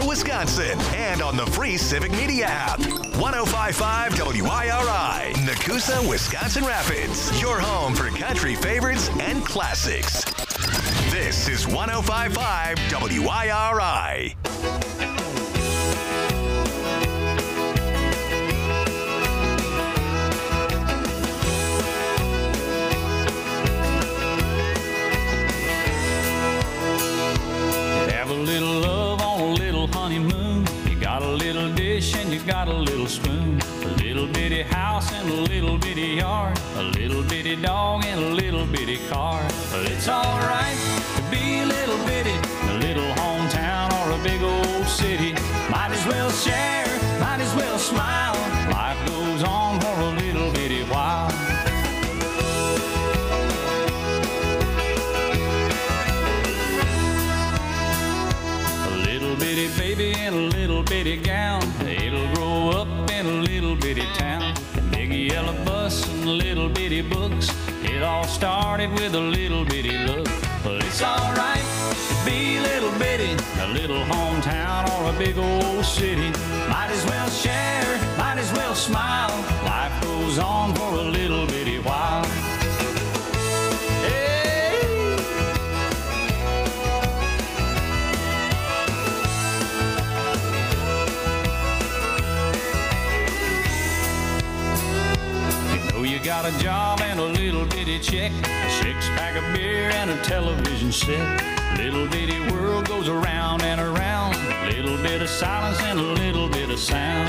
Central Wisconsin and on the free Civic Media app. 105.5 WIRI, Nakusa, Wisconsin Rapids. Your home for country favorites and classics. This is 105.5 WIRI. A little love on a little honeymoon. You got a little dish and you got a little spoon. A little bitty house and a little bitty yard. A little bitty dog and a little bitty car. Well, it's alright to be a little bitty. A little hometown or a big old city. Might as well share, might as well smile. Life goes on for a little bitty while. Bitty baby in a little bitty gown. It'll grow up in a little bitty town. A big yellow bus and little bitty books. It all started with a little bitty look. But it's alright to be a little bitty. A little hometown or a big old city. Might as well share, might as well smile. Life goes on for a little bitty while. You got a job and a little bitty check, a six-pack of beer and a television set. Little bitty world goes around and around. A little bit of silence and a little bit of sound.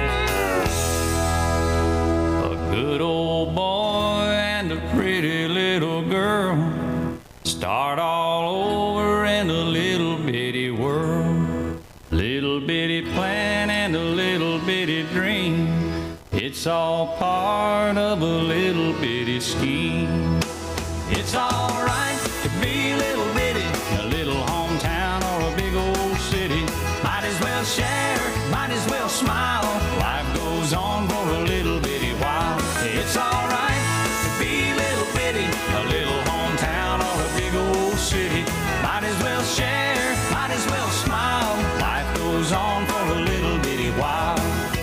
A good old boy and a pretty little girl start all over in a little bitty world. Little bitty plan and a little bitty dream. It's all part of a little bitty scheme. It's alright to be a little bitty, a little hometown or a big old city. Might as well share, might as well smile. Life goes on for a little bitty while. It's alright to be a little bitty, a little hometown or a big old city. Might as well share, might as well smile. Life goes on for a little bitty while.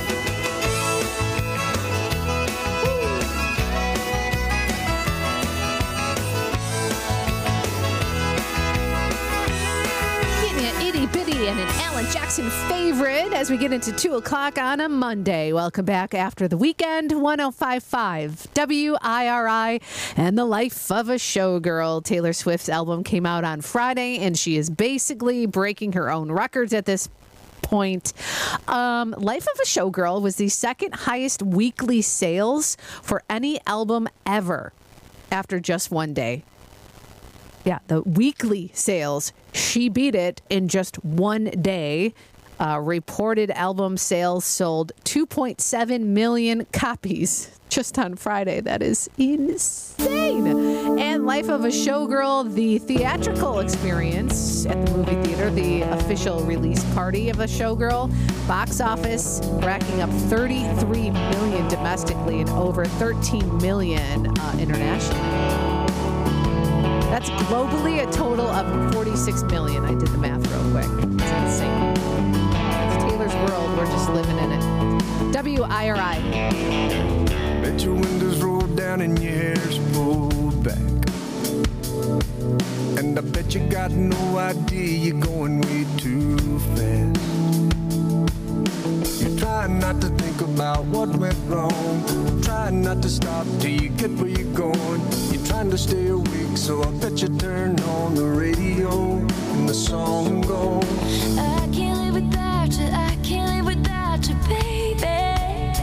And an Alan Jackson favorite as we get into 2 o'clock on a Monday. Welcome back after the weekend. 105.5 WIRI and the Life of a Showgirl. Taylor Swift's album came out on Friday, and she is basically breaking her own records at this point. Life of a Showgirl was the second highest weekly sales for any album ever after just one day. Yeah, the weekly sales. She beat it in just one day. Reported album sales sold 2.7 million copies just on Friday. That is insane. And Life of a Showgirl, the theatrical experience at the movie theater, the official release party of a Showgirl, box office racking up 33 million domestically and over 13 million internationally. That's globally a total of 46 million. I did the math real quick. It's insane. It's Taylor's world. We're just living in it. WIRI. Bet your windows roll down and your hair's pulled back. And I bet you got no idea you're going way too fast. You're trying not to think about what went wrong. Trying not to stop till you get where you're going. You're trying to stay awake, so I bet you turn on the radio and the song goes. I can't live without you, I can't live without you, baby.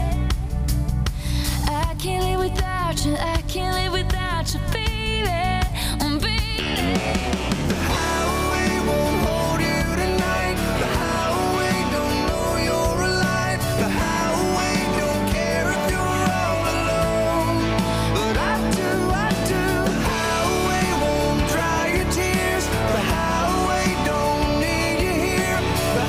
I can't live without you, I can't live without you, baby. Baby. The highway won't hold you tonight. The highway don't know you're alive. The highway don't care if you're all alone. But I do, I do. The highway won't dry your tears. The highway don't need you here. The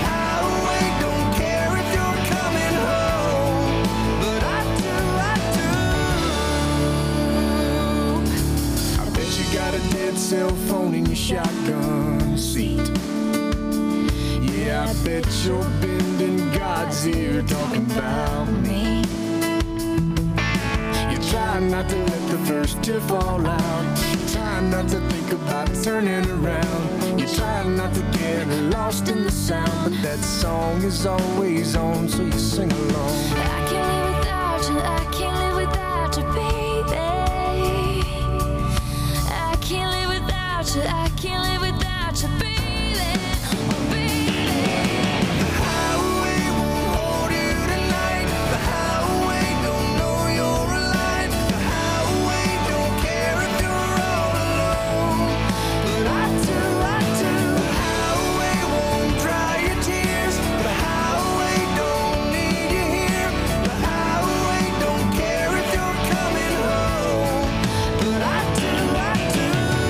I bet you're bending God's ear talking about me. You try not to let the first tear fall out. You try not to think about turning around. You try not to get lost in the sound, but that song is always on, so you sing along. I can't live without you, I can't live without you, baby. I can't live without you, I can't live without you, baby. Oh, baby. The highway won't hold you tonight. The highway don't know you're alive. The highway don't care if you're all alone. But I do, I do. The highway won't dry your tears. The highway don't need you here. The highway don't care if you're coming home. But I do, I do.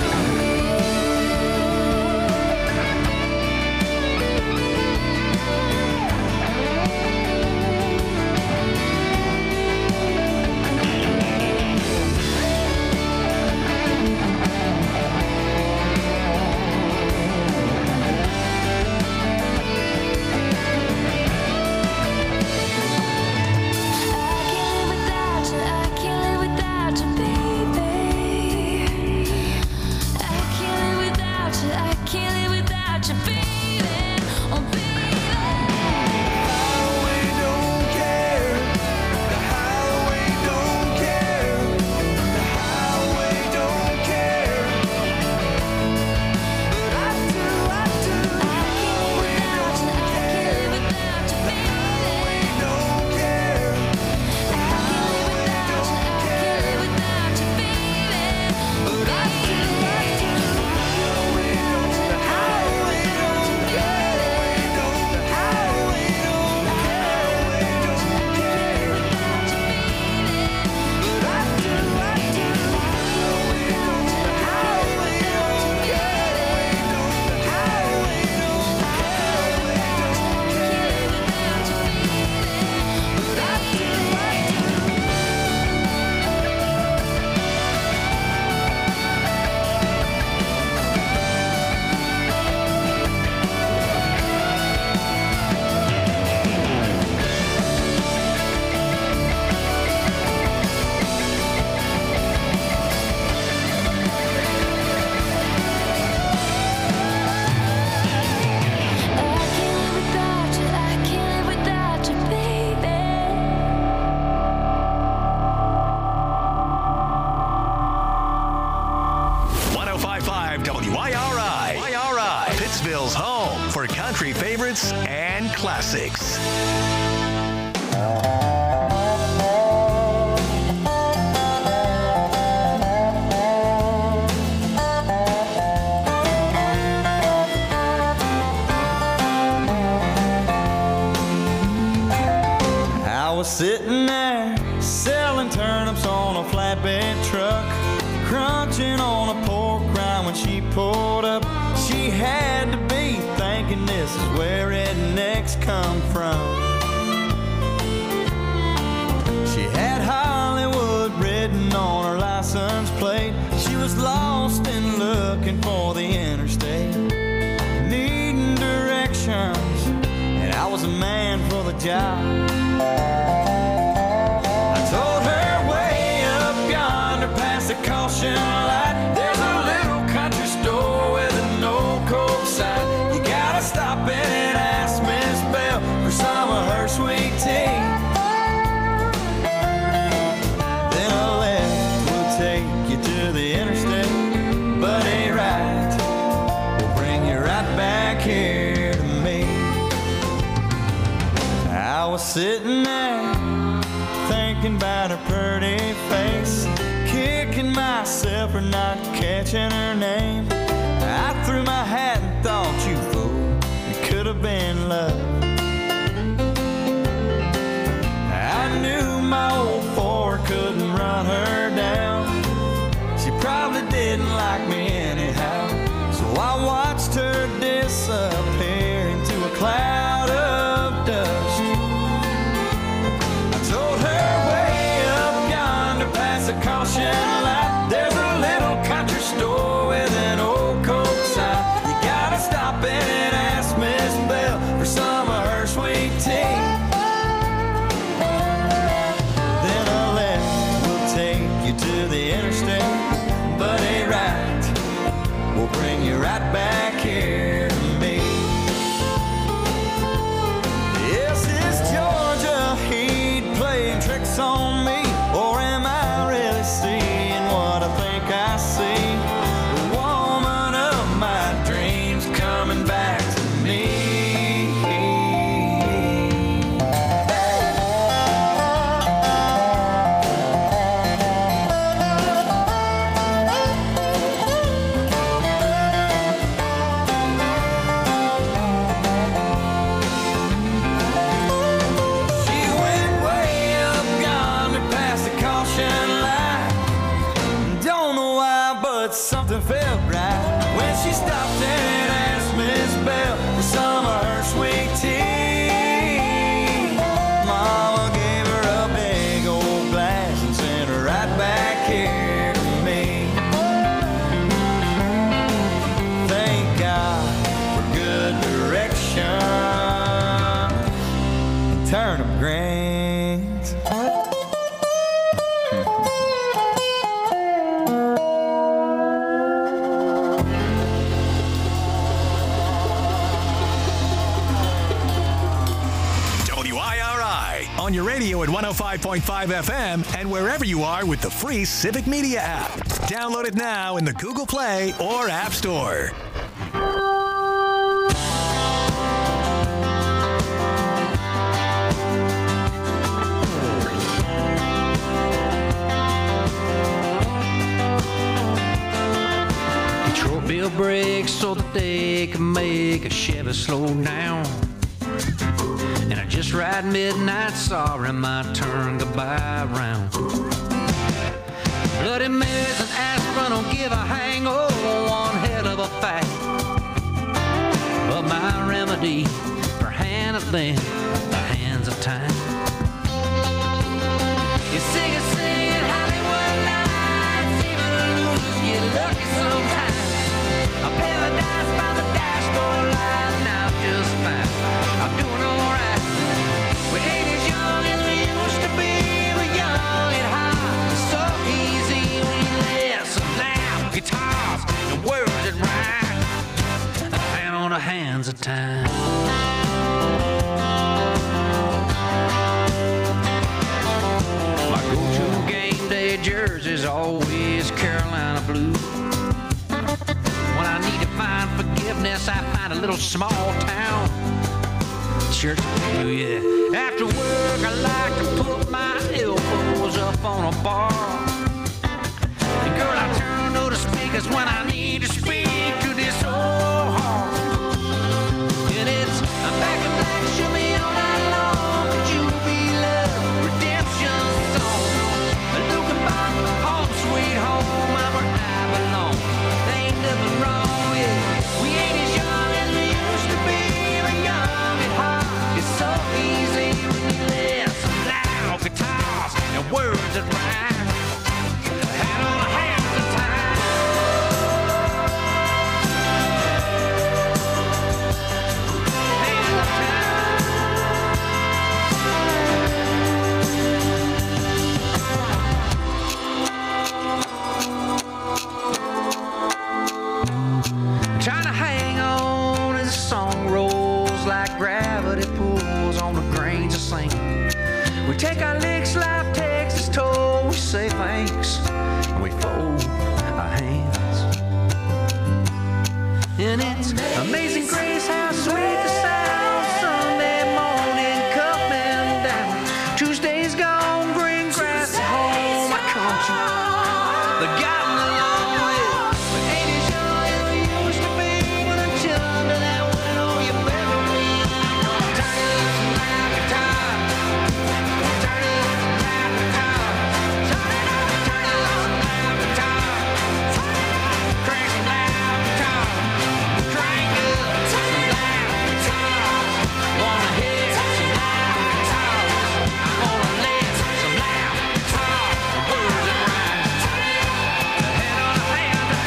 I can't live without you, baby. I can't live without you, I can't live without you, baby. Oh, baby. Highway don't care. The highway don't care. The highway don't care. But I do, I do. I can't live without you, I can't live without you, baby. Don't care. I can't live without you, I can't live without you, baby. But I do, I do. The highway don't care. The highway don't care. Don't care. But I do, I do. The highway don't care. The highway don't care. But I do, I do. I can't live without you, I can't live without you, baby. 105.5 WIRI. Pittsville's home for country favorites and classics. I was sitting there selling turnips on a flatbed truck, crunching on a pork rind when she pulled up. She had to be thinking this is where rednecks come from. She had Hollywood written on her license plate. She was lost and looking for the interstate, needing directions, and I was a man for the job. I told her way up yonder past the caution light, there's a little country store with an old Coke sign. You gotta stop in and ask Miss Bell for some of her sweet tea. Then a left will take you to the interstate, but a right will bring you right back here to me. I was sitting there thinking about her pretty face, kicking myself for not catching her name. I threw my hat and thought, you fool, it could have been love. I knew my old Ford couldn't run her down. She probably didn't like me anyhow, so I watched her disappear into a cloud of dust. I told her way up yonder past the caution light, there's a little country store with an old turnip greens. WIRI on your radio at 105.5 FM and wherever you are with the free Civic Media app. Download it now in the Google Play or App Store. Detroit built brakes so that they can make a Chevy slow down. And I just ride midnight, sorry, my turn goodbye round. Bloody Marys and aspirin don't give a hang, oh, one hell of a fact. But my remedy for handling the hands of time. You sing it, Hollywood nights, even the losers get lucky sometimes. A paradise by the dashboard light, now just fine. I'm doing alright. We ain't as young as we used to be. We're young and hot. It's so easy when you listen loud guitars and words that rhyme. A hand on the hands of time. My go-to game day jersey's always Carolina blue. When I need to find forgiveness, I find a little small town church blue, yeah. After work, I like to put my elbows up on a bar. And girl, I turn to the speakers when I need to speak to this old heart. And it's I'm back in black, show me all night long. Could you be love, redemption song? Looking back, home sweet home, I'm where I belong. There ain't nothing wrong, yeah. We ain't as young as we used to be. We're young and hot. It's so easy when you listen loud guitars and words that rhyme. Hand on the hands of time. Hands of time. Trying to hang on as the song rolls like gravity pulls on the grains of sand. We take our licks, life takes its toll. We say thanks and we fold our hands. And it's amazing grace how sweet the sound. Sunday morning coming down. Tuesday's gone, green grass at home. I come to the gotten along with. We ain't as young as we used to be. But until under that window, you better be. Turn it up some loud guitar. Turn it up some loud guitar. Turn it up some loud guitar. Crank some loud guitar. Crank up some loud guitar. Wanna hear some loud guitar. I wanna listen some loud guitar. Words that rhyme. The head on the hand of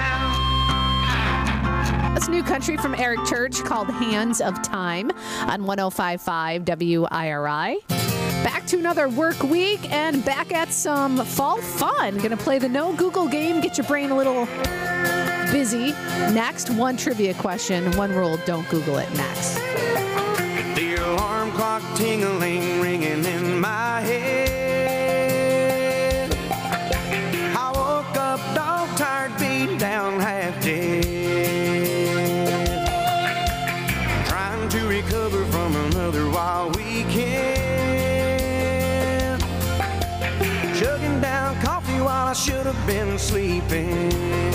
time. That's new country from Eric Church called Hands of Time on 105.5 WIRI. Back to another work week and back at some fall fun. Going to play the No Google game, get your brain a little busy. Next, one trivia question, one rule, don't Google it. Next. The alarm clock tingling, ringing in my head. I woke up dog tired, beat down, half dead. Trying to recover from another wild weekend. Chugging down coffee while I should have been sleeping.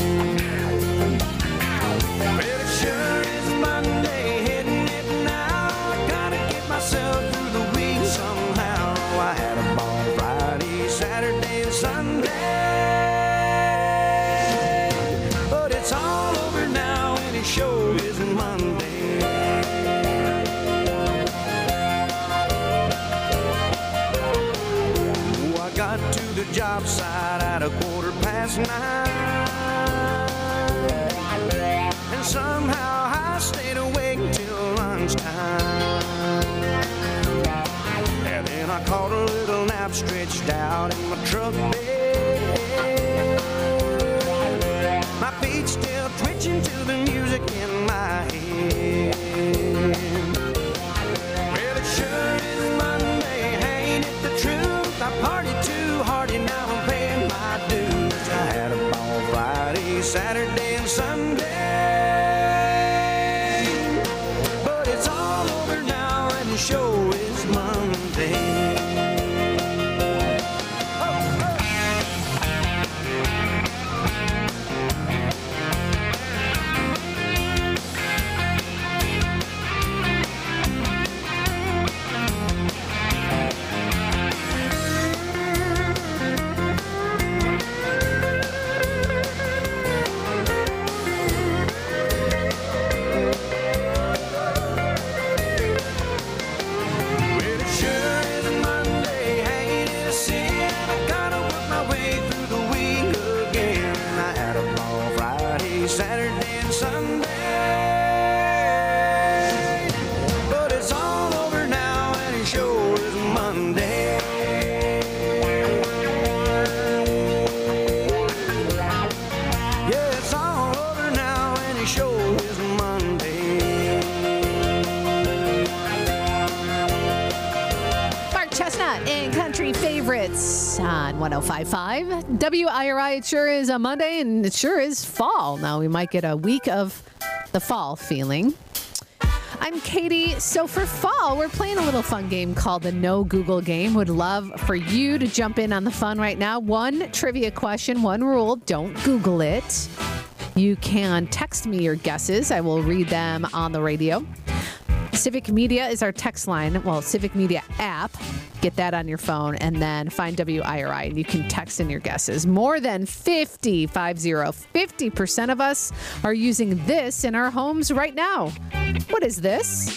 Well, it sure is Monday, hitting it now. Gotta get myself through the week somehow. I had a ball Friday, Saturday, and Sunday. But it's all over now, and it sure isn't Monday. Oh, I got to the job site at 9:15. And somehow I stayed awake till lunchtime. I've stretched out in my truck bed. My feet still twitching to the music in my head. Well, it sure is Monday, ain't it the truth? I partied too hard and now I'm paying my dues. I had a ball Friday, Saturday, and Sunday. But it's all over now and the show is Monday. Saturday and Sunday, but it's all over now and it sure is Monday. Yeah, it's all over now and it sure is Monday. Mark Chestnut and Country Favorites on 105.5 WIRI. It sure is a Monday, and it sure is fall. Now we might get a week of the fall feeling. I'm Katie. So for fall, we're playing a little fun game called the No Google Game. Would love for you to jump in on the fun right now. One trivia question, one rule: don't Google it. You can text me your guesses. I will read them on the radio. Civic Media is our text line. Well, Civic Media app. Get that on your phone and then find WIRI and you can text in your guesses. More than 50% of us are using this in our homes right now. What is this?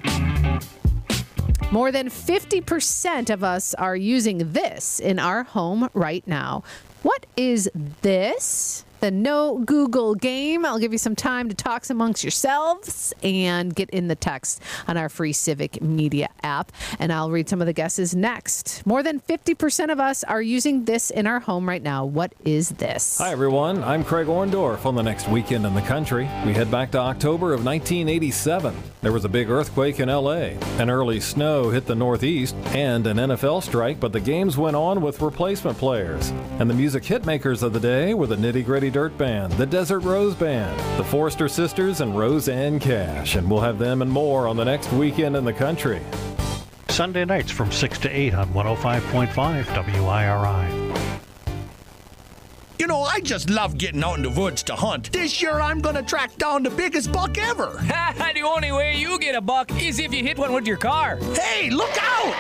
More than 50% of us are using this in our home right now. What is this? The No Google Game. I'll give you some time to talk amongst yourselves and get in the text on our free Civic Media app. And I'll read some of the guesses next. More than 50% of us are using this in our home right now. What is this? Hi, everyone. I'm Craig Orndorff. On the next weekend in the country, we head back to October of 1987. There was a big earthquake in L.A. An early snow hit the Northeast and an NFL strike, but the games went on with replacement players. And the music hitmakers of the day were the Nitty Gritty Dirt Band, the Desert Rose Band, the Forrester Sisters, and Roseanne Cash. And we'll have them and more on the next weekend in the country. Sunday nights from 6 to 8 on 105.5 WIRI. You know, I just love getting out in the woods to hunt. This year I'm gonna track down the biggest buck ever. The only way you get a buck is if you hit one with your car. Hey, look out!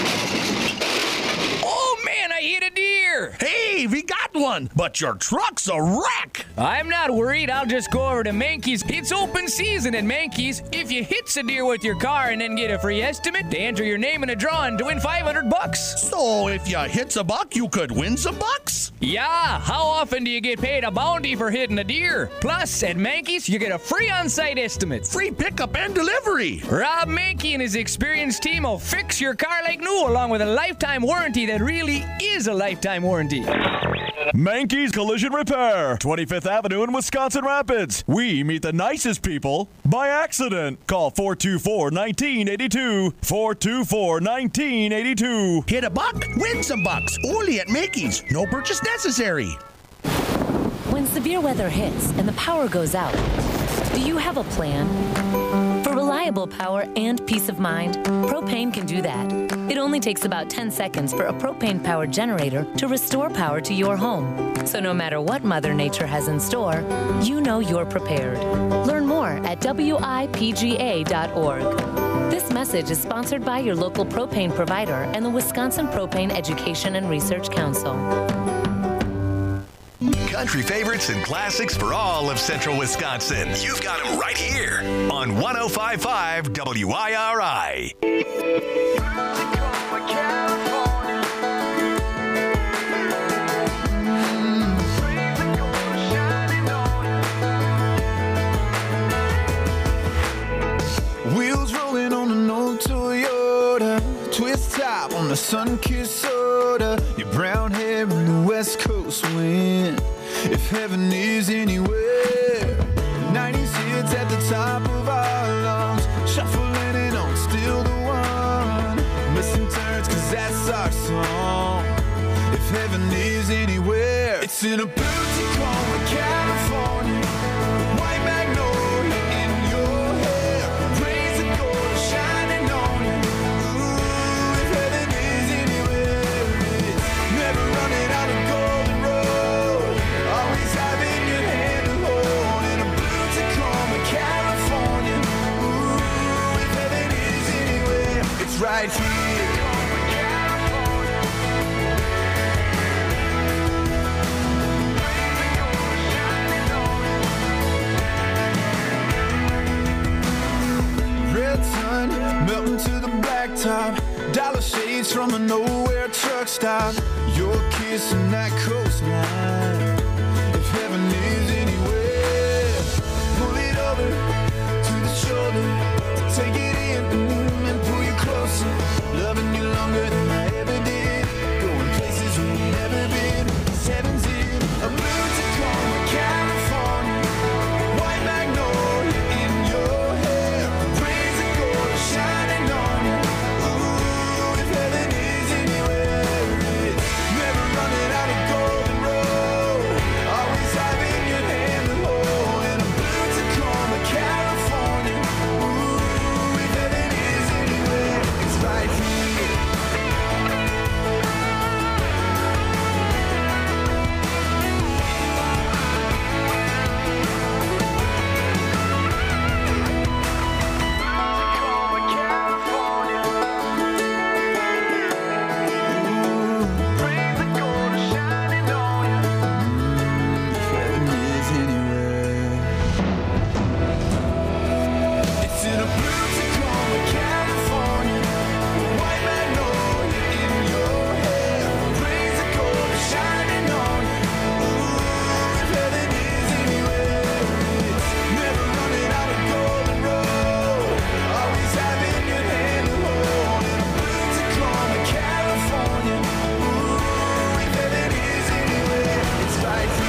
Oh man, I hit a deer! Hey, we got one, but your truck's a wreck! I'm not worried, I'll just go over to Mankey's. It's open season at Mankey's. If you hit a deer with your car and then get a free estimate, they enter your name in a drawing to win $500. So if you hit a buck, you could win some bucks? Yeah, how often do you get paid a bounty for hitting a deer? Plus, at Mankey's, you get a free on-site estimate. Free pickup and delivery. Rob Mankey and his experienced team will fix your car like new, along with a lifetime warranty that really is a lifetime warranty. Mankey's Collision Repair, 25th Avenue in Wisconsin Rapids. We meet the nicest people by accident. Call 424-1982. 424-1982. Hit a buck, win some bucks. Only at Mankey's. No purchase necessary. When severe weather hits and the power goes out, do you have a plan? For reliable power and peace of mind, Propane can do that. It only takes about 10 seconds for a propane-powered generator to restore power to your home. So no matter what Mother Nature has in store, you know you're prepared. Learn more at WIPGA.org. This message is sponsored by your local propane provider and the Wisconsin Propane Education and Research Council. Country favorites and classics for all of central Wisconsin. You've got them right here on 105.5 WIRI. Wheels rolling on an old Toyota, twist top on the sun-kissed soda. Florida, your brown hair and the West Coast wind. If heaven is anywhere, the 90s hits at the top of our lungs, shuffling and on, still the one. Missing turns, cause that's our song. If heaven is anywhere, it's in a blue Tacoma, California. White magnolia in your hair, rays of gold shining on you. Ooh, if heaven is anywhere, it's never running out of golden road, always having your hand to hold. In a blue Tacoma, California. Ooh, if heaven is anywhere, it's right here. Red sun melting to the blacktop, dollar shades from a nowhere truck stop. Your kiss and that coastline. If heaven is anywhere, pull it over to the shoulder, take it in and pull you closer. Loving you longer than I ever did, going places we ain't never been. 'Cause heaven's in a blue Tacoma, California. White magnolia in your hair, rays of gold shining on you. Ooh, if heaven is anywhere, it's never running out of golden road, always having your hand to hold. In a blue Tacoma, California. Ooh, if heaven is anywhere, it's right here. It's in a blue Tacoma, California. White magnolia in your hair, rays of gold shining on you. Ooh, if heaven is anywhere, it's never running out of golden road, always having your hand to hold. In a blue Tacoma, California. Ooh, if heaven is anywhere, it's right here.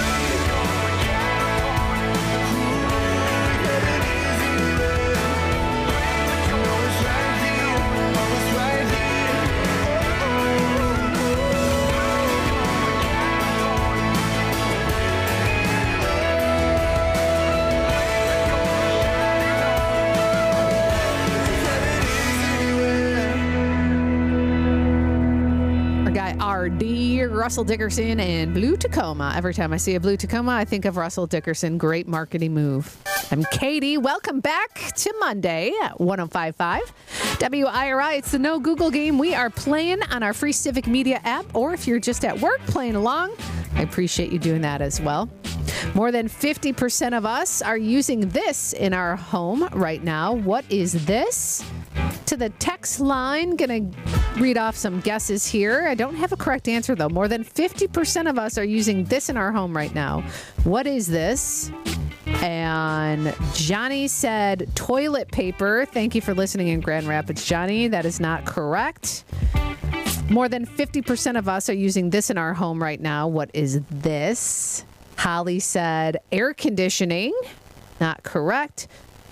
Our guy RD, Russell Dickerson, and Blue Tacoma. Every time I see a Blue Tacoma, I think of Russell Dickerson. Great marketing move. I'm Katie. Welcome back to Monday at 105.5 WIRI. It's the No Google game. We are playing on our free Civic Media app, or if you're just at work playing along, I appreciate you doing that as well. More than 50% of us are using this in our home right now. What is this? To the text line, gonna read off some guesses here. I don't have a correct answer though. More than 50% of us are using this in our home right now. What is this? And Johnny said toilet paper. Thank you for listening in Grand Rapids, Johnny. That is not correct. More than 50% of us are using this in our home right now. What is this? Holly said air conditioning. Not correct.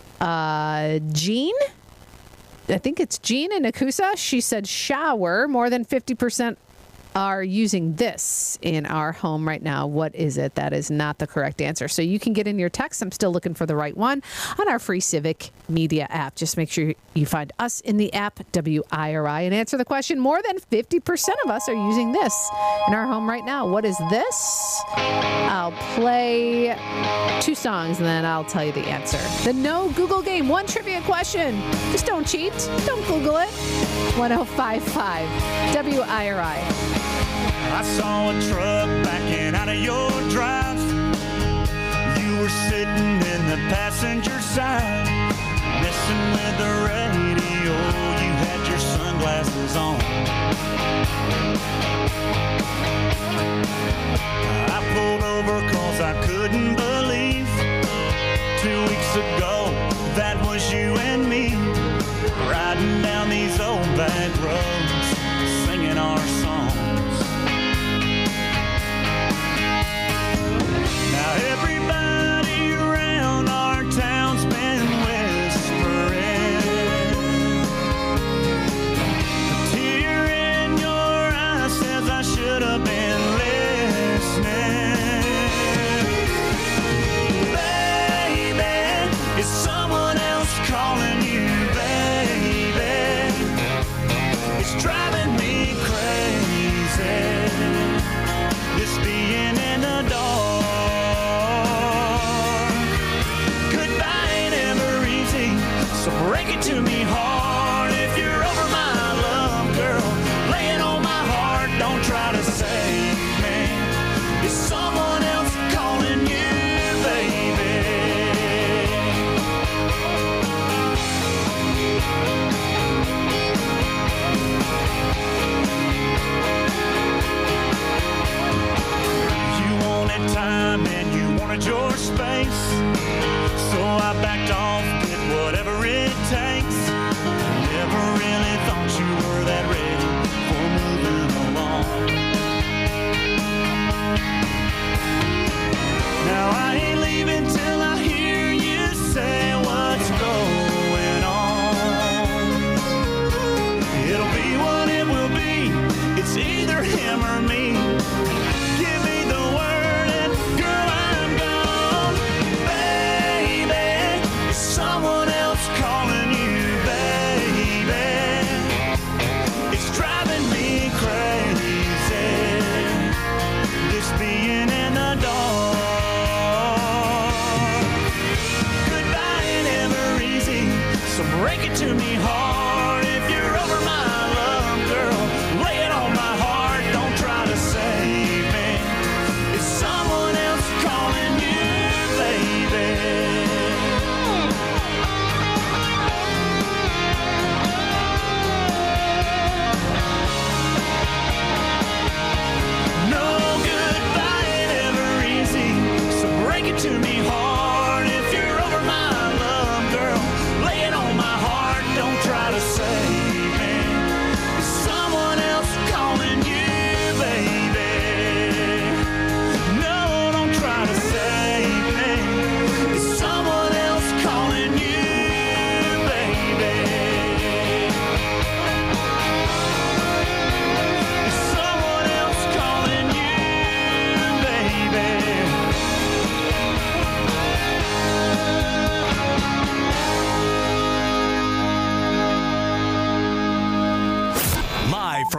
Jean? I think it's Jean in Nakusa. She said shower. More than 50% are using this in our home right now. What is it? That is not the correct answer. So you can get in your text. I'm still looking for the right one on our free Civic Media app. Just make sure you find us in the app, WIRI, and answer the question. More than 50% of us are using this in our home right now. What is this? I'll play 2 songs and then I'll tell you the answer. The No Google game. 1 trivia question. Just don't cheat. Don't Google it. 105.5 WIRI. I saw a truck backing out of your drive. You were sitting in the passenger side, messing with the radio. You had your sunglasses on. I pulled over 'cause I couldn't believe 2 weeks ago that was you and me, riding down these old back roads, singing our songs.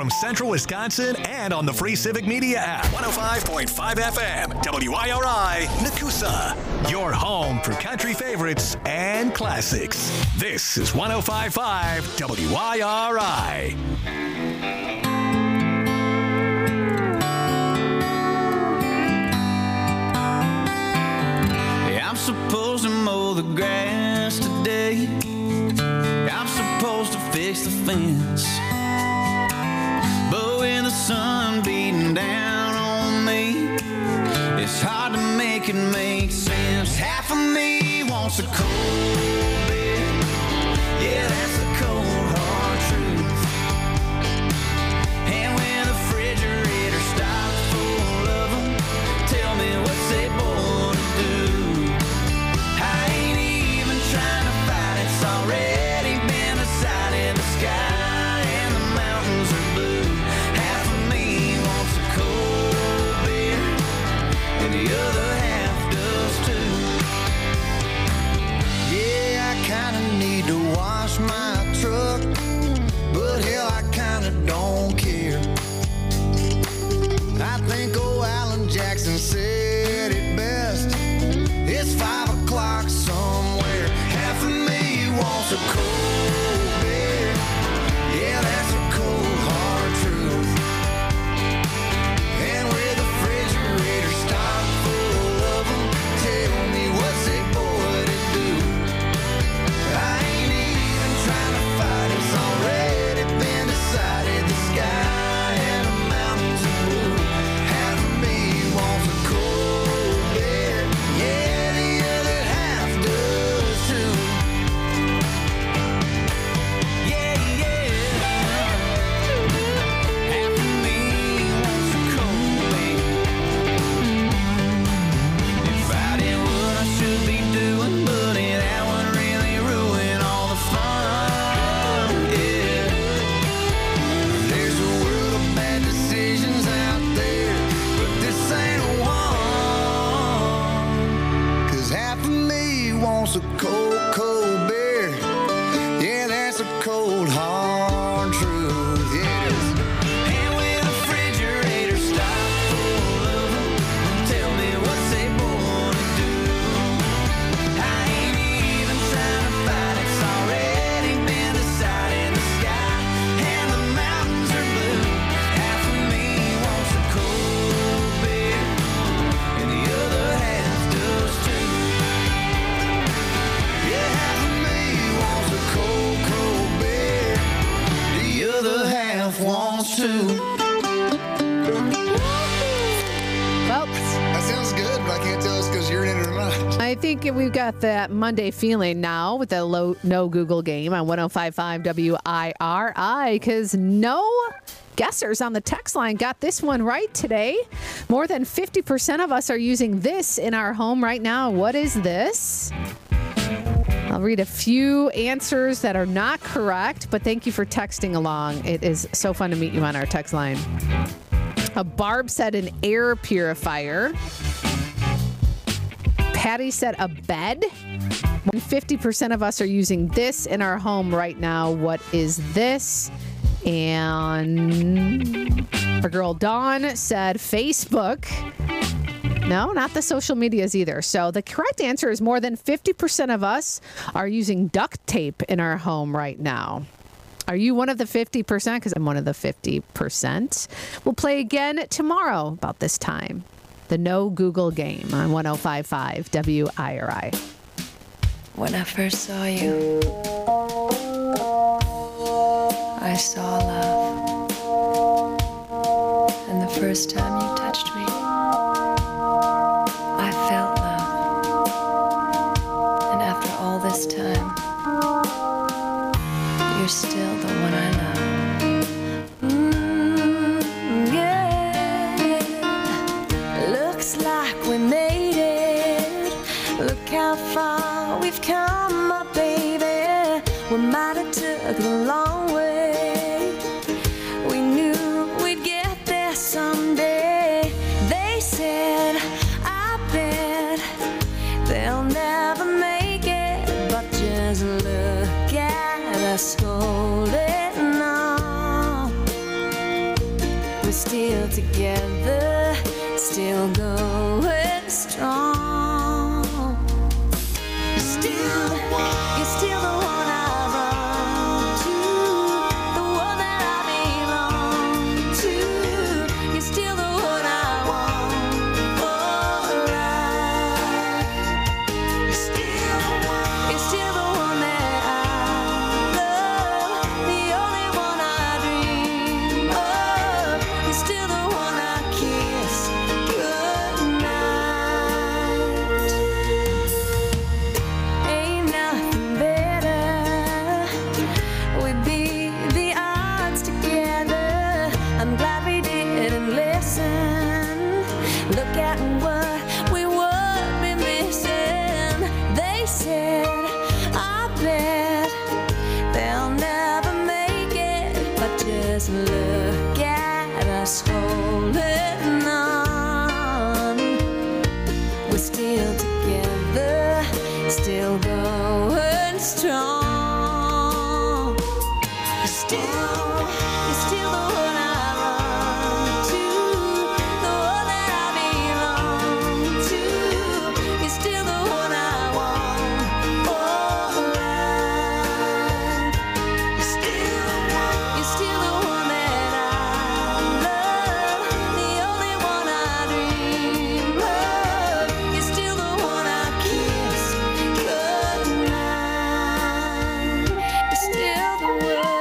from Central Wisconsin and on the free Civic Media app. 105.5 FM, WIRI, Nakusa. Your home for country favorites and classics. This is 105.5 WIRI. I'm supposed to mow the grass today. I'm supposed to fix the fence. But with the sun beating down on me, it's hard to make it make sense. Half of me wants a cold beer. Yeah, that's a cold, hard truth. And when the refrigerator stops full of them, tell me what's they born to do. I ain't even trying to fight, it's already been decided. The sky and the mountains are blue. Half of me wants a cold beer, and the other half does too. Yeah, I kinda need to wash my truck, but hell, I kinda don't care. I think old Alan Jackson said it best. It's 5 o'clock somewhere. Half of me wants a cold beer. Yeah, that's a cold, hard truth. And with the refrigerator stocked full of them, tell me what's a boy to do. I ain't even trying to fight, it's already been decided. The sky and the mountains are blue. Half of me wants a cold beer. Yeah, the other half does too. Yeah, yeah. Half of me wants a cold beer. If I did what I should be doing, buddy, that would really ruin all the fun. Yeah. There's a world of bad decisions out there, but this ain't one. 'Cause half of me wants a cold, cold beer. Yeah, that's a cold, hard truth. Yeah, it is. And when the refrigerator stops full of them, tell me what's they born to do. I ain't even trying to fight, it's already been decided. The sky and the mountains are blue. Half of me wants a cold beer, and the other half does too. Yeah, half of me wants a cold, cold beer. The other half wants to. Well, That sounds good, but I can't tell it's because you're in it or not. I think we've got that Monday feeling now with the No Google game on 105.5 WIRI, because no guessers on the text line got this one right today. More than 50% of us are using this in our home right now. What is this? I'll read a few answers that are not correct, but thank you for texting along. It is so fun to meet you on our text line. Barb said an air purifier. Patty said a bed. 50% of us are using this in our home right now. What is this? And our girl Dawn said Facebook. No, not the social medias either. So the correct answer is more than 50% of us are using duct tape in our home right now. Are you one of the 50%? Because I'm one of the 50%. We'll play again tomorrow about this time. The No Google game on 105.5 WIRI. When I first saw you, I saw love. And the first time you touched me, I felt love. And after all this time, you're still the one I love. Yeah. Looks like we made it. Look how far we've come, my baby. We might have took the long way. We knew we'd get there someday. They said, I bet they'll never make it, but just look at us holding on. Just look at us holding on. We're still together, still going strong. You're still the one I run to, the one that I belong to. You're still the one I want for life. You're still the one that I love, the only one I dream of. You're still the one I kiss goodnight. You're still the one.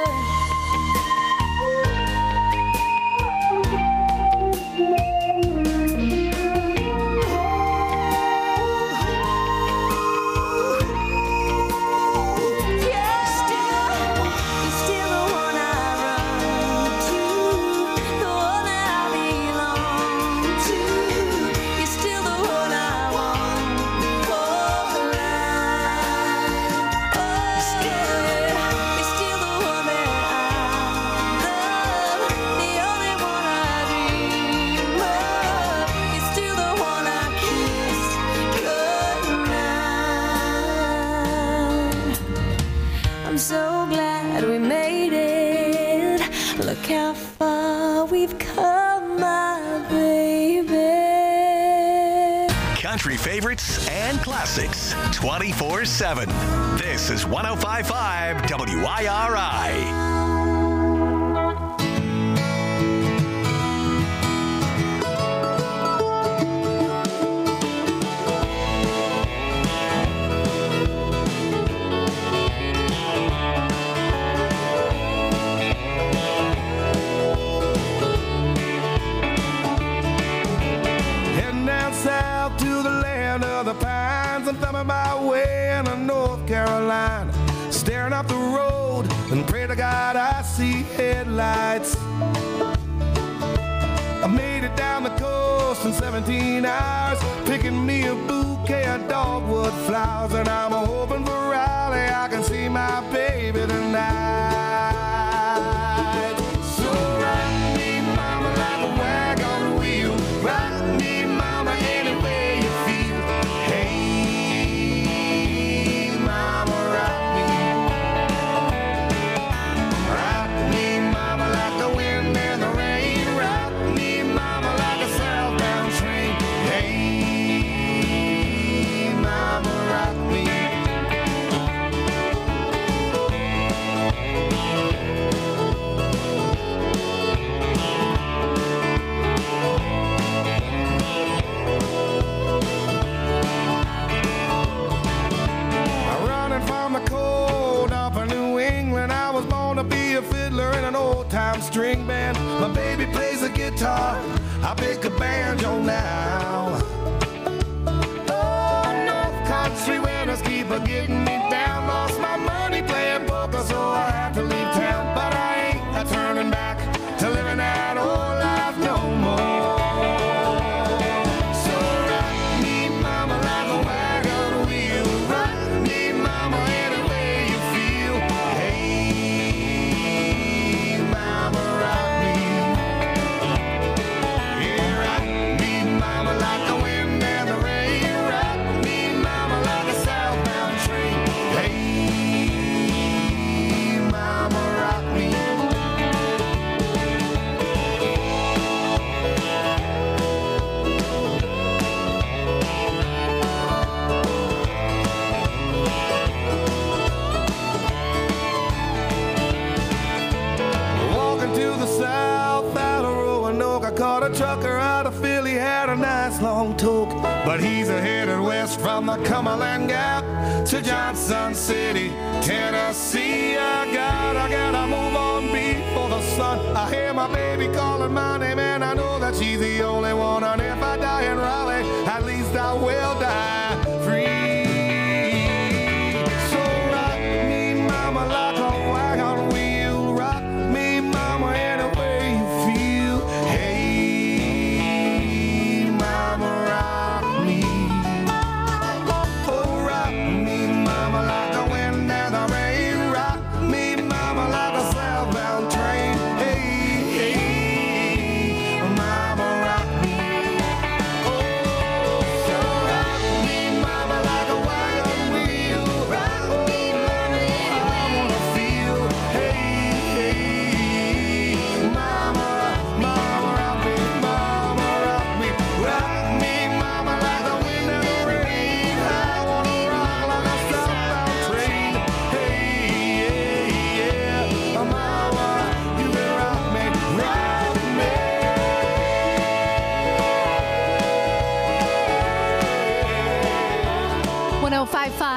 You're still the one I run to, the one that I belong to. You're still the one I want for life. You're still the one that I love, the only one I dream of. You're still the one I kiss goodnight. I'm so glad we made it. Look how far we've come, my baby. Country favorites and classics 24/7. This is 105.5 WIRI. Heading down south to the land of the pines. I'm thumbing my way into North Carolina. Staring up the road and pray to God I see headlights. I made it down the coast in 17 hours, picking me a bouquet of dogwood flowers. And I'm hoping for Raleigh I can see my baby tonight. So rock me, mama, like a wagon wheel. Rock me, mama, any way you feel. Hey, mama, rock me. Rock me, mama, like the wind and the rain. Rock me, mama, like a southbound train. Hey, mama, rock me. Running from the cold up in New England, I was born to be a fiddler in an old-time string band. My baby plays the guitar, I pick a banjo now. Oh, North Country winters keep a getting me down. Lost my money playing poker, so I had to leave town. But I ain't a turning back to living that old life no more. So rock me, mama, like a wagon wheel. Rock me, mama, any way you feel. Hey, mama, rock me. Yeah, rock me, mama, like the wind and the rain. Rock me, mama, like a southbound train. Hey, mama, rock me. Walking to the south out of Roanoke, I caught a trucker out of Philly, had a nice long talk. But he's headed west from the Cumberland Gap to Johnson City, Tennessee. I gotta move on before the sun. I hear my baby calling my name, and I know that she's the only one. And if I die in Raleigh, at least I will die free. So rock me, mama, like a wagon wheel. Rock me, mama, any way you feel. Hey, mama, rock me. Oh, rock me, mama, like the wind and the rain. Rock me, mama, like a southbound train.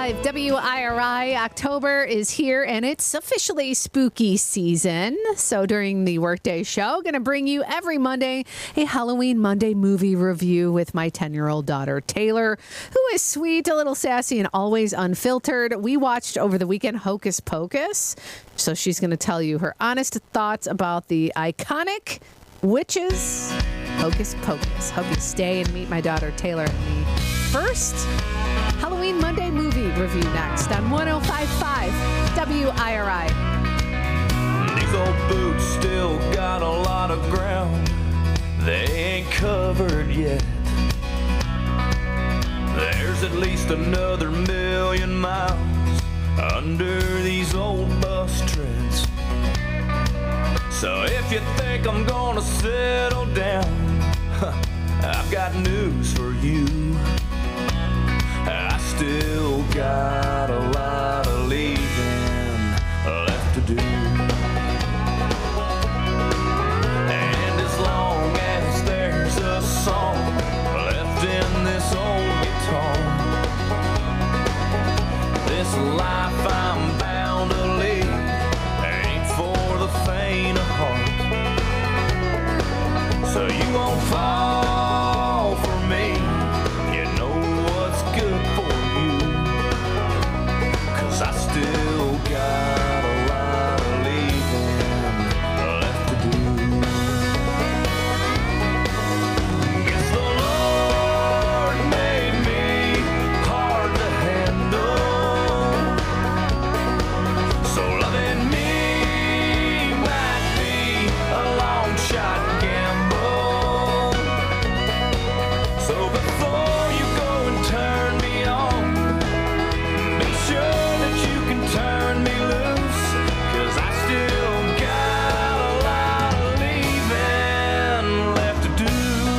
105.5 WIRI. October is here and it's officially spooky season. So during the Workday Show, going to bring you every Monday a Halloween Monday movie review with my 10-year-old daughter, Taylor, who is sweet, a little sassy, and always unfiltered. We watched over the weekend Hocus Pocus. So she's going to tell you her honest thoughts about the iconic witches Hocus Pocus. Hope you stay and meet my daughter, Taylor, in the first Halloween Monday movie review next on 105.5 WIRI. These old boots still got a lot of ground they ain't covered yet. There's at least another 1,000,000 miles under these old bus treads. So if you think I'm gonna settle down, I've got news for you. I still got a lot of leaving left to do. And as long as there's a song left in this old guitar, this life I'm bound to lead ain't for the faint of heart. So you won't fall for me. You know what's good for you. 'Cause I still got a lot of leaving left to do. Guess the Lord made me hard to handle. So loving me might be a long shot gamble. So before you go and turn me on, be sure that you can turn me loose. 'Cause I still got a lot of leaving left to do.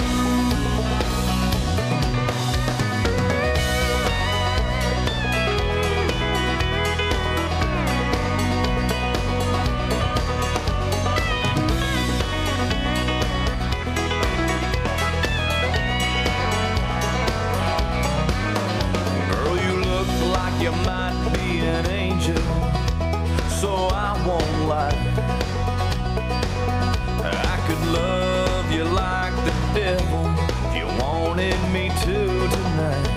Girl, you look like you might be an angel, so I won't lie. I could love you like the devil if you wanted me to tonight.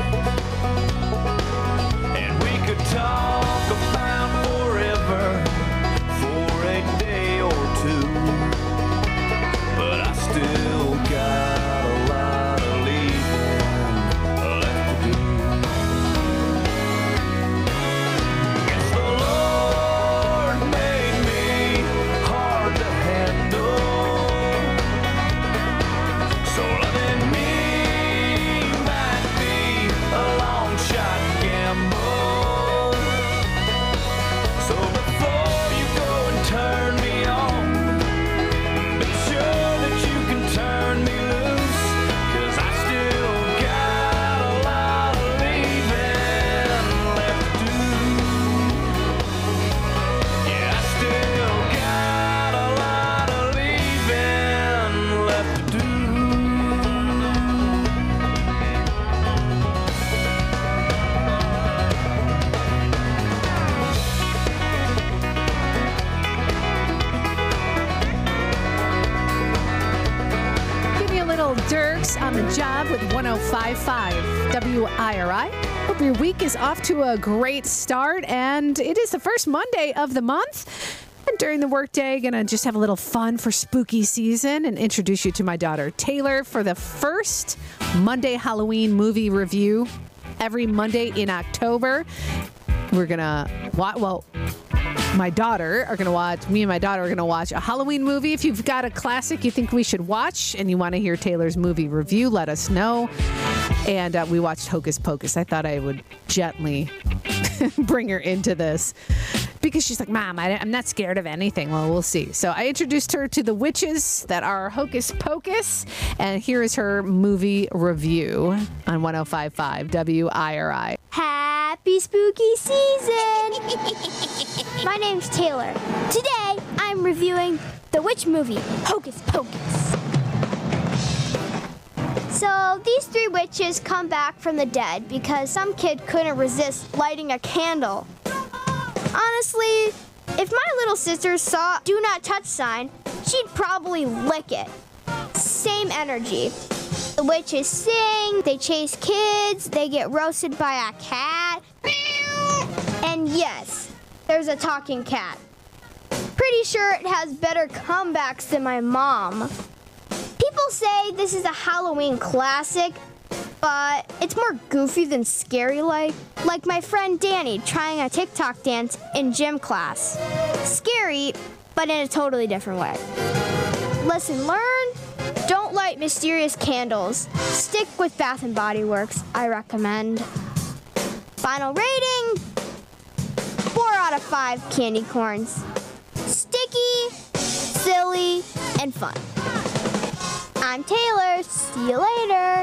And we could talk about forever for a day or two. But I still got a lot of leaving left to do. Guess the Lord made me hard to handle. So loving me might be a long shot gamble. So before you go and turn me on, be sure that you can turn me loose. 'Cause I still got a lot of leaving left to do. Yeah, I still got a lot of leaving left to do. Give you a little Dirks on the job with 105.5 WIRI. Hope your week is off to a great start, and it is the first Monday of the month. And during the workday, gonna just have a little fun for spooky season and introduce you to my daughter Taylor for the first Monday Halloween movie review every Monday in October. We're gonna me and my daughter are going to watch a Halloween movie. If you've got a classic you think we should watch and you want to hear Taylor's movie review, let us know. And we watched Hocus Pocus. I thought I would gently bring her into this because she's like, Mom, I'm not scared of anything. Well, we'll see. So I introduced her to the witches that are Hocus Pocus, and here is her movie review on 105.5 WIRI. Happy spooky season! My name's Taylor. Today, I'm reviewing the witch movie, Hocus Pocus. So these three witches come back from the dead because some kid couldn't resist lighting a candle. Honestly, if my little sister saw "Do Not Touch" sign, she'd probably lick it. Same energy. The witches sing, they chase kids, they get roasted by a cat. And yes, there's a talking cat. Pretty sure it has better comebacks than my mom. People say this is a Halloween classic, but it's more goofy than scary-like. Like my friend Danny trying a TikTok dance in gym class. Scary, but in a totally different way. Lesson learned: don't light mysterious candles. Stick with Bath & Body Works, I recommend. Final rating: 4 out of 5 candy corns. Sticky, silly, and fun. I'm Taylor. See you later.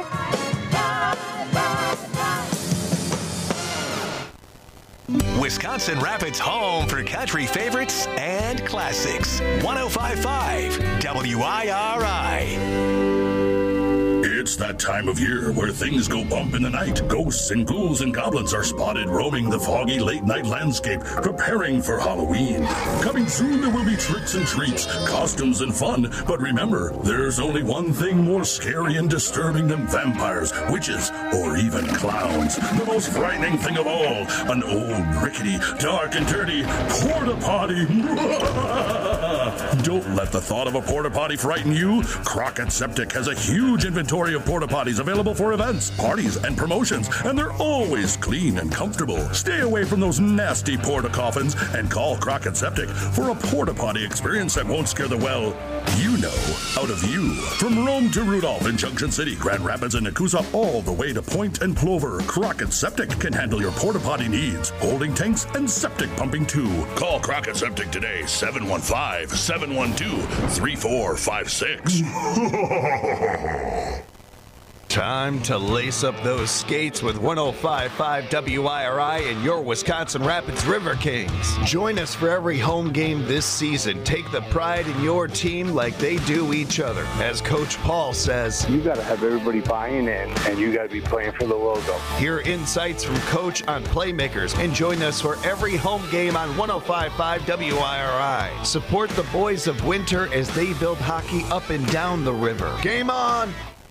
Wisconsin Rapids' home for country favorites and classics. 105.5 WIRI. It's that time of year where things go bump in the night. Ghosts and ghouls and goblins are spotted roaming the foggy late-night landscape, preparing for Halloween. Coming soon, there will be tricks and treats, costumes and fun. But remember, there's only one thing more scary and disturbing than vampires, witches, or even clowns. The most frightening thing of all, an old, rickety, dark and dirty porta potty. Don't let the thought of a porta potty frighten you. Crockett Septic has a huge inventory of porta potties available for events, parties, and promotions, and they're always clean and comfortable. Stay away from those nasty porta coffins and call Crockett Septic for a porta potty experience that won't scare the out of you. From Rome to Rudolph in Junction City, Grand Rapids, and Nakusa, all the way to Point and Plover, Crockett Septic can handle your porta potty needs, holding tanks and septic pumping too. Call Crockett Septic today, 715-712-3456. Time to lace up those skates with 105.5 WIRI and your Wisconsin Rapids River Kings. Join us for every home game this season. Take the pride in your team like they do each other. As Coach Paul says, you got to have everybody buying in, and you got to be playing for the logo. Hear insights from Coach on playmakers and join us for every home game on 105.5 WIRI. Support the boys of winter as they build hockey up and down the river. Game on!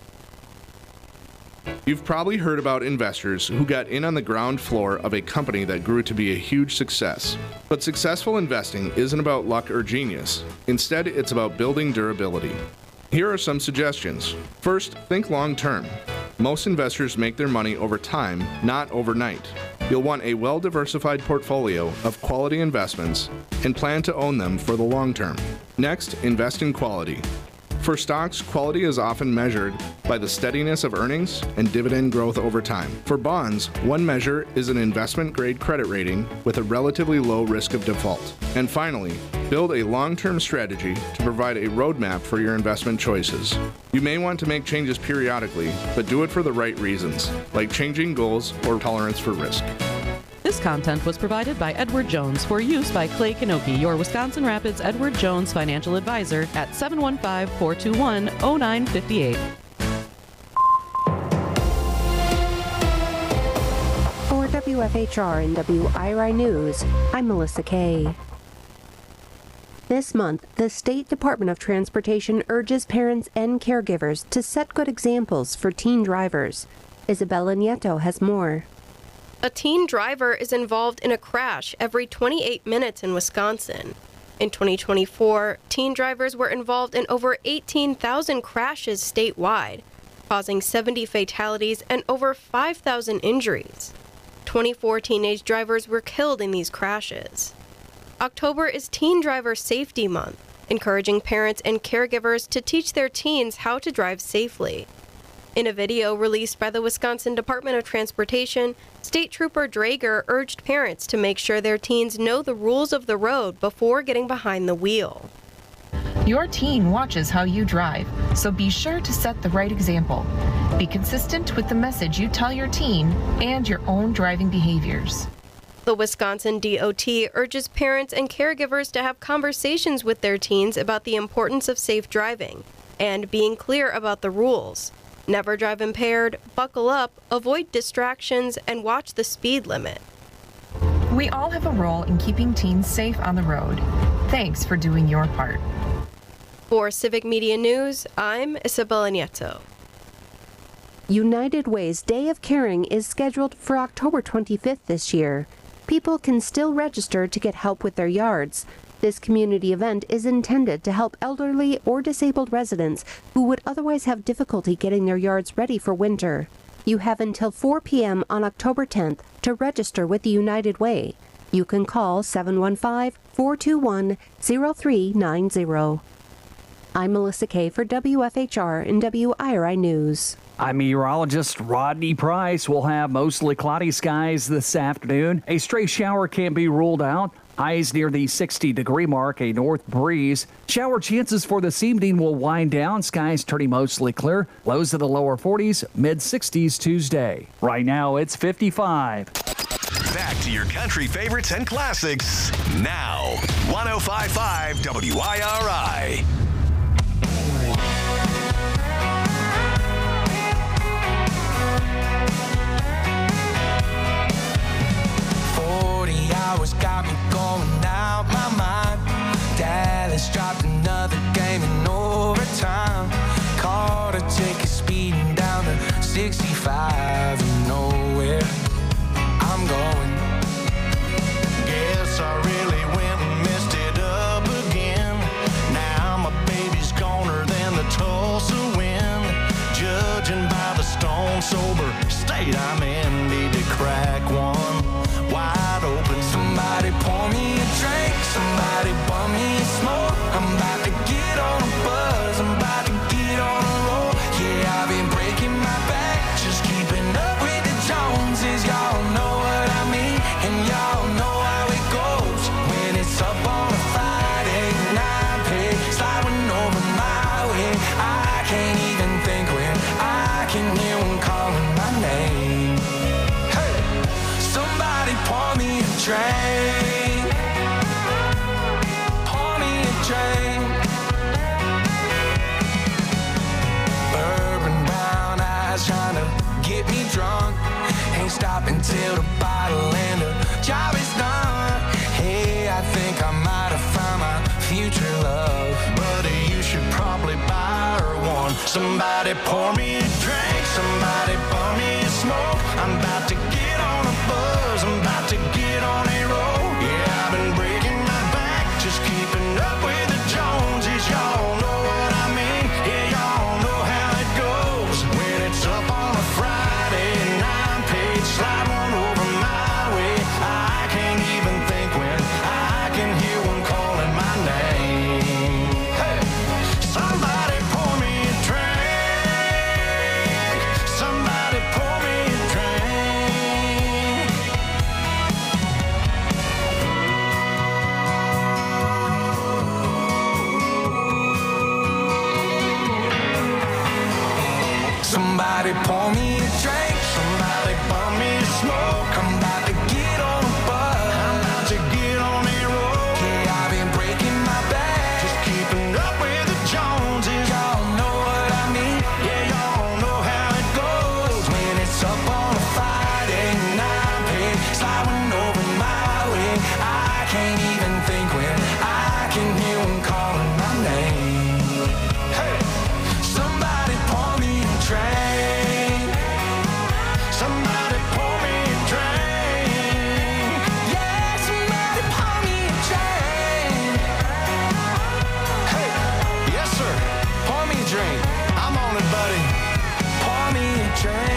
You've probably heard about investors who got in on the ground floor of a company that grew to be a huge success. But successful investing isn't about luck or genius. Instead, it's about building durability. Here are some suggestions. First, think long term. Most investors make their money over time, not overnight. You'll want a well-diversified portfolio of quality investments and plan to own them for the long term. Next, invest in quality. For stocks, quality is often measured by the steadiness of earnings and dividend growth over time. For bonds, one measure is an investment-grade credit rating with a relatively low risk of default. And finally, build a long-term strategy to provide a roadmap for your investment choices. You may want to make changes periodically, but do it for the right reasons, like changing goals or tolerance for risk. This content was provided by Edward Jones for use by Clay Kanoki, your Wisconsin Rapids Edward Jones financial advisor at 715-421-0958. For WFHR and WIRI News, I'm Melissa Kay. This month, the State Department of Transportation urges parents and caregivers to set good examples for teen drivers. Isabella Nieto has more. A teen driver is involved in a crash every 28 minutes in Wisconsin. In 2024, teen drivers were involved in over 18,000 crashes statewide, causing 70 fatalities and over 5,000 injuries. 24 teenage drivers were killed in these crashes. October is Teen Driver Safety Month, encouraging parents and caregivers to teach their teens how to drive safely. In a video released by the Wisconsin Department of Transportation, State Trooper Drager urged parents to make sure their teens know the rules of the road before getting behind the wheel. Your teen watches how you drive, so be sure to set the right example. Be consistent with the message you tell your teen and your own driving behaviors. The Wisconsin DOT urges parents and caregivers to have conversations with their teens about the importance of safe driving and being clear about the rules. Never drive impaired, buckle up, avoid distractions, and watch the speed limit. We all have a role in keeping teens safe on the road. Thanks for doing your part. For Civic Media News, I'm Isabella Nieto. United Way's Day of Caring is scheduled for October 25th this year. People can still register to get help with their yards. This community event is intended to help elderly or disabled residents who would otherwise have difficulty getting their yards ready for winter. You have until 4 p.m. on October 10th to register with the United Way. You can call 715-421-0390. I'm Melissa Kay for WFHR and WIRI News. I'm meteorologist Rodney Price. We'll have mostly cloudy skies this afternoon. A stray shower can be ruled out. Highs near the 60-degree mark, a north breeze. Shower chances for this evening will wind down. Skies turning mostly clear. Lows to the lower 40s, mid-60s Tuesday. Right now, it's 55. Back to your country favorites and classics now. 105.5 WIRI. Hours got me going out my mind. Dallas dropped another game in overtime. Carter take it speeding down to 65 and nowhere I'm going. Guess I really went and messed it up again. Now my baby's goner than the Tulsa wind. Judging by the stone sober state I'm in, need to crack one wide open. Somebody pour me a drink, somebody bum me a smoke. I'm about to get on a buzz, I'm about to get on a roll. Yeah, I've been breaking my back, just keeping up with the Joneses. Y'all know what I mean, and y'all know how it goes. When it's up on a Friday night, pay sliding over my way. I can't even think when I can hear one calling my name. Hey, somebody pour me a drink. Pour me a drink. Bourbon brown eyes trying to get me drunk. Ain't stopping till the bottle and the job is done. Hey, I think I might have found my future love. Buddy, you should probably buy her one. Somebody pour me a drink. Somebody pour me a smoke. I'm about to get on a buzz. I'm about to get on a roll. Yeah, I've been breaking my back, just keeping up with the Joneses. Y'all know what I mean. Yeah, y'all know how it goes. When it's up on a Friday and I'm paid, slide one over my way. I can't even think when I can hear one calling my name. Hey, somebody pour me a drink. Somebody pour me a drink. Somebody pour me a drink. Somebody pour me a smoke. I'm about to get on a buzz. I'm about to get on a roll. Yeah, I've been breaking my back, just keeping up with the Joneses. Y'all know what I mean. Yeah, y'all know how it goes. When it's up on a Friday night, paid sliding over my way. I can't even think when I can hear one calling my name. Hey, somebody pour me a drink. Somebody pour me a drink. Yeah, somebody pour me a drink. Hey, yes sir, pour me a drink. I'm on it, buddy. Pour me a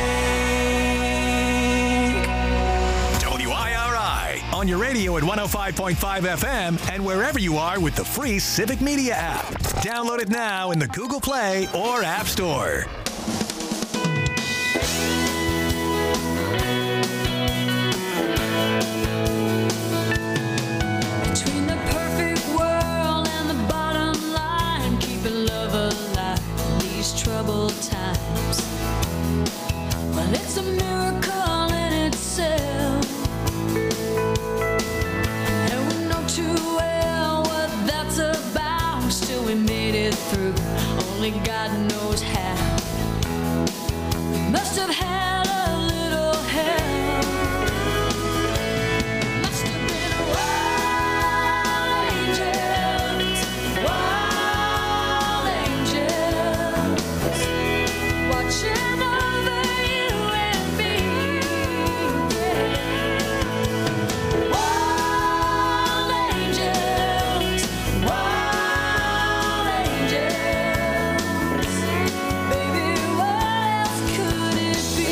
drink. WIRI on your radio at 105.5 FM and wherever you are with the free Civic Media app. Download it now in the Google Play or App Store. Between the perfect world and the bottom line, keeping love alive in these troubled times. Well, it's a miracle in itself, and we know too well what that's about. Still, we made it through. Only God knows how. Must have had a little help. Must have been wild angels, watching over you and me. Yeah. Wild angels, baby, what else could it be?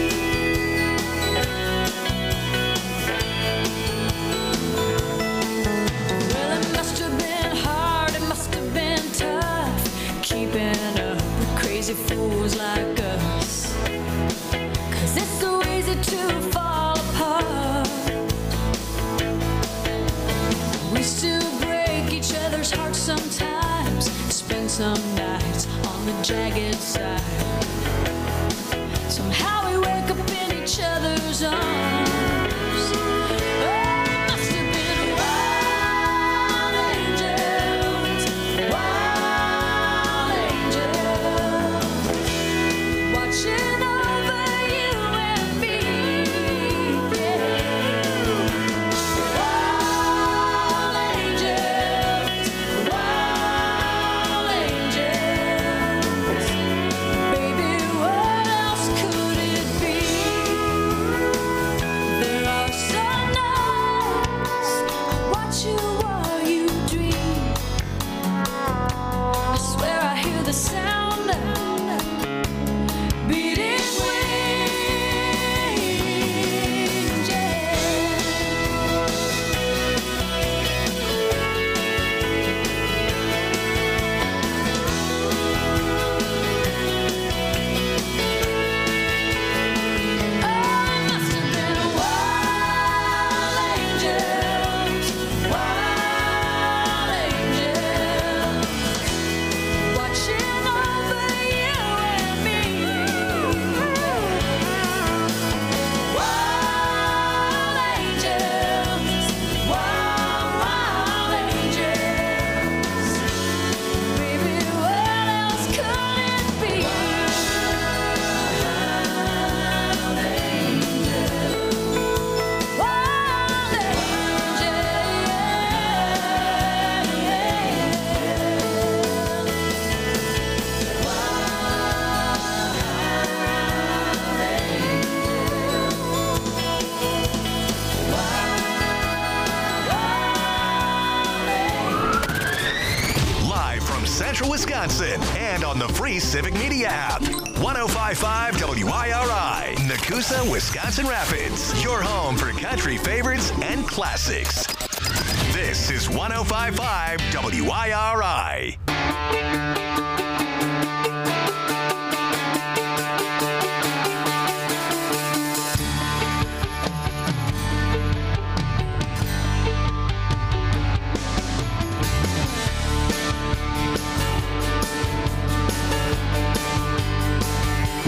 Well, it must have been hard, it must have been tough, keeping up with crazy fools like us. 'Cause it's so easy to fall apart. We still break each other's hearts sometimes, spend some nights on the jagged side. Somehow we wake up in each other's arms. Oh, it must have been wild angels, watching over you and me. Yeah. Wild angels, baby, what else could it be? There are some nights I watch you while you dream. I swear I hear the sound of beating wings, watching over you and me. Wild angels, baby, what else could it be? Wild Live from Central Wisconsin and on the free Civic Media app. 105.5 WIRI, Nakusa, Wisconsin Rapids. Your home for country favorites and classics. This is 105.5 WIRI.